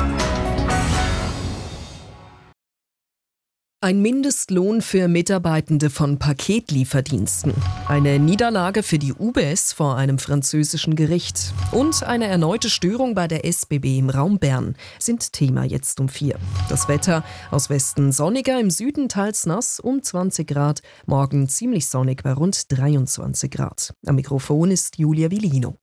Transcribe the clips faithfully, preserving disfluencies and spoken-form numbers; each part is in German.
Ein Mindestlohn für Mitarbeitende von Paketlieferdiensten, eine Niederlage für die U B S vor einem französischen Gericht und eine erneute Störung bei der S B B im Raum Bern sind Thema jetzt um vier. Das Wetter: aus Westen sonniger, im Süden teils nass, um zwanzig Grad, morgen ziemlich sonnig bei rund dreiundzwanzig Grad. Am Mikrofon ist Julia Villino.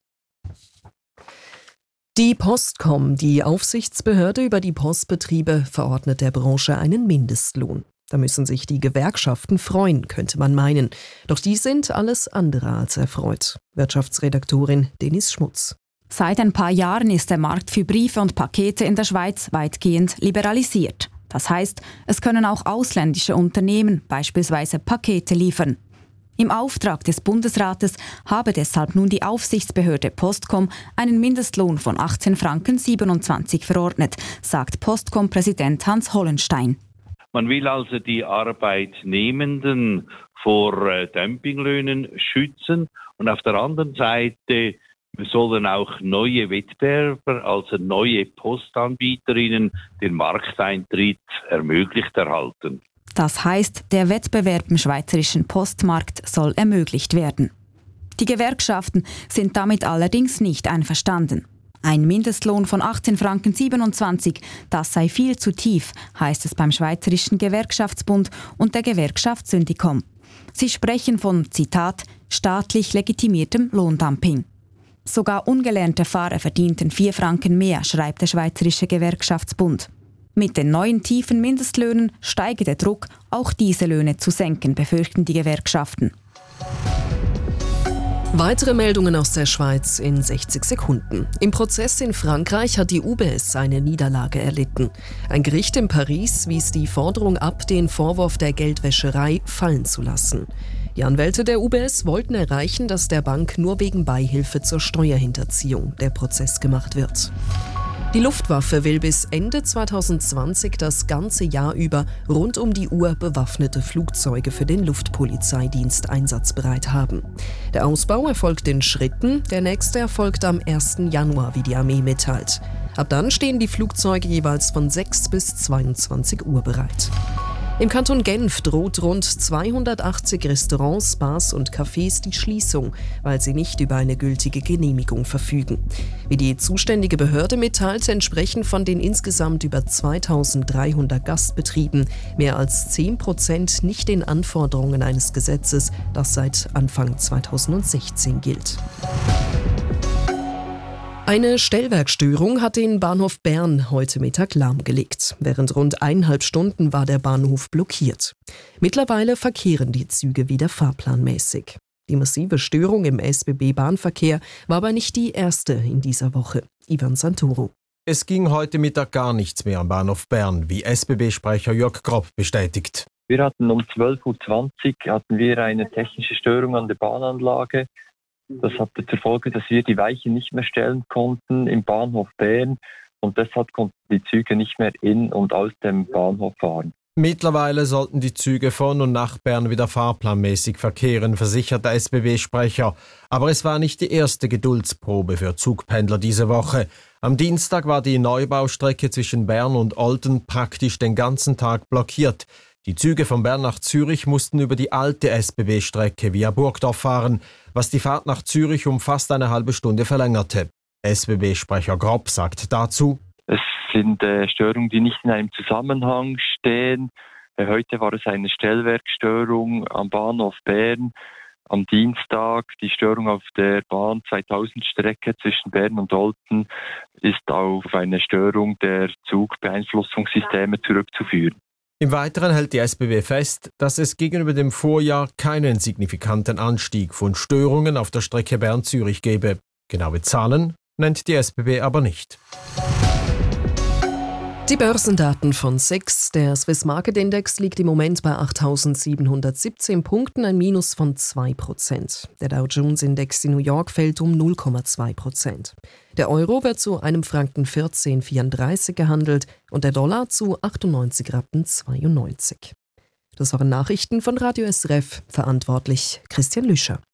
Die Postcom, die Aufsichtsbehörde über die Postbetriebe, verordnet der Branche einen Mindestlohn. Da müssen sich die Gewerkschaften freuen, könnte man meinen. Doch die sind alles andere als erfreut. Wirtschaftsredaktorin Denise Schmutz. Seit ein paar Jahren ist der Markt für Briefe und Pakete in der Schweiz weitgehend liberalisiert. Das heißt, es können auch ausländische Unternehmen beispielsweise Pakete liefern. Im Auftrag des Bundesrates habe deshalb nun die Aufsichtsbehörde Postcom einen Mindestlohn von achtzehn Franken siebenundzwanzig verordnet, sagt Postcom-Präsident Hans Hollenstein. Man will also die Arbeitnehmenden vor äh, Dumpinglöhnen schützen und auf der anderen Seite sollen auch neue Wettbewerber, also neue Postanbieterinnen, den Markteintritt ermöglicht erhalten. Das heißt, der Wettbewerb im schweizerischen Postmarkt soll ermöglicht werden. Die Gewerkschaften sind damit allerdings nicht einverstanden. Ein Mindestlohn von achtzehn Franken siebenundzwanzig, das sei viel zu tief, heißt es beim Schweizerischen Gewerkschaftsbund und der Gewerkschaft Syndicom. Sie sprechen von, Zitat, staatlich legitimiertem Lohndumping. Sogar ungelernte Fahrer verdienten vier Franken mehr, schreibt der Schweizerische Gewerkschaftsbund. Mit den neuen tiefen Mindestlöhnen steige der Druck, auch diese Löhne zu senken, befürchten die Gewerkschaften. Weitere Meldungen aus der Schweiz in sechzig Sekunden. Im Prozess in Frankreich hat die U B S eine Niederlage erlitten. Ein Gericht in Paris wies die Forderung ab, den Vorwurf der Geldwäscherei fallen zu lassen. Die Anwälte der U B S wollten erreichen, dass der Bank nur wegen Beihilfe zur Steuerhinterziehung der Prozess gemacht wird. Die Luftwaffe will bis Ende zweitausendzwanzig das ganze Jahr über rund um die Uhr bewaffnete Flugzeuge für den Luftpolizeidienst einsatzbereit haben. Der Ausbau erfolgt in Schritten, der nächste erfolgt am ersten Januar, wie die Armee mitteilt. Ab dann stehen die Flugzeuge jeweils von sechs bis zweiundzwanzig Uhr bereit. Im Kanton Genf droht rund zweihundertachtzig Restaurants, Bars und Cafés die Schließung, weil sie nicht über eine gültige Genehmigung verfügen. Wie die zuständige Behörde mitteilt, entsprechen von den insgesamt über zweitausenddreihundert Gastbetrieben mehr als zehn Prozent nicht den Anforderungen eines Gesetzes, das seit Anfang zweitausendsechzehn gilt. Eine Stellwerkstörung hat den Bahnhof Bern heute Mittag lahmgelegt. Während rund eineinhalb Stunden war der Bahnhof blockiert. Mittlerweile verkehren die Züge wieder fahrplanmäßig. Die massive Störung im S B B-Bahnverkehr war aber nicht die erste in dieser Woche. Ivan Santoro. Es ging heute Mittag gar nichts mehr am Bahnhof Bern, wie S B B-Sprecher Jörg Gropp bestätigt. Wir hatten um zwölf Uhr zwanzig hatten wir eine technische Störung an der Bahnanlage. Das hatte zur Folge, dass wir die Weichen nicht mehr stellen konnten im Bahnhof Bern und deshalb konnten die Züge nicht mehr in und aus dem Bahnhof fahren. Mittlerweile sollten die Züge von und nach Bern wieder fahrplanmäßig verkehren, versichert der S B B-Sprecher. Aber es war nicht die erste Geduldsprobe für Zugpendler diese Woche. Am Dienstag war die Neubaustrecke zwischen Bern und Olten praktisch den ganzen Tag blockiert. Die Züge von Bern nach Zürich mussten über die alte S B B-Strecke via Burgdorf fahren, was die Fahrt nach Zürich um fast eine halbe Stunde verlängerte. S B B-Sprecher Gropp sagt dazu: Es sind äh, Störungen, die nicht in einem Zusammenhang stehen. Äh, heute war es eine Stellwerkstörung am Bahnhof Bern. Am Dienstag die Störung auf der Bahn zweitausend-Strecke zwischen Bern und Olten ist auf eine Störung der Zugbeeinflussungssysteme zurückzuführen. Im Weiteren hält die S B B fest, dass es gegenüber dem Vorjahr keinen signifikanten Anstieg von Störungen auf der Strecke Bern-Zürich gebe. Genaue Zahlen nennt die S B B aber nicht. Die Börsendaten von S I X. Der Swiss Market Index liegt im Moment bei achttausendsiebenhundertsiebzehn Punkten, ein Minus von zwei Prozent. Der Dow Jones Index in New York fällt um null Komma zwei Prozent. Der Euro wird zu einem Franken vierzehn Komma vierunddreißig gehandelt und der Dollar zu achtundneunzig Rappen zweiundneunzig. Das waren Nachrichten von Radio S R F, verantwortlich Christian Lüscher.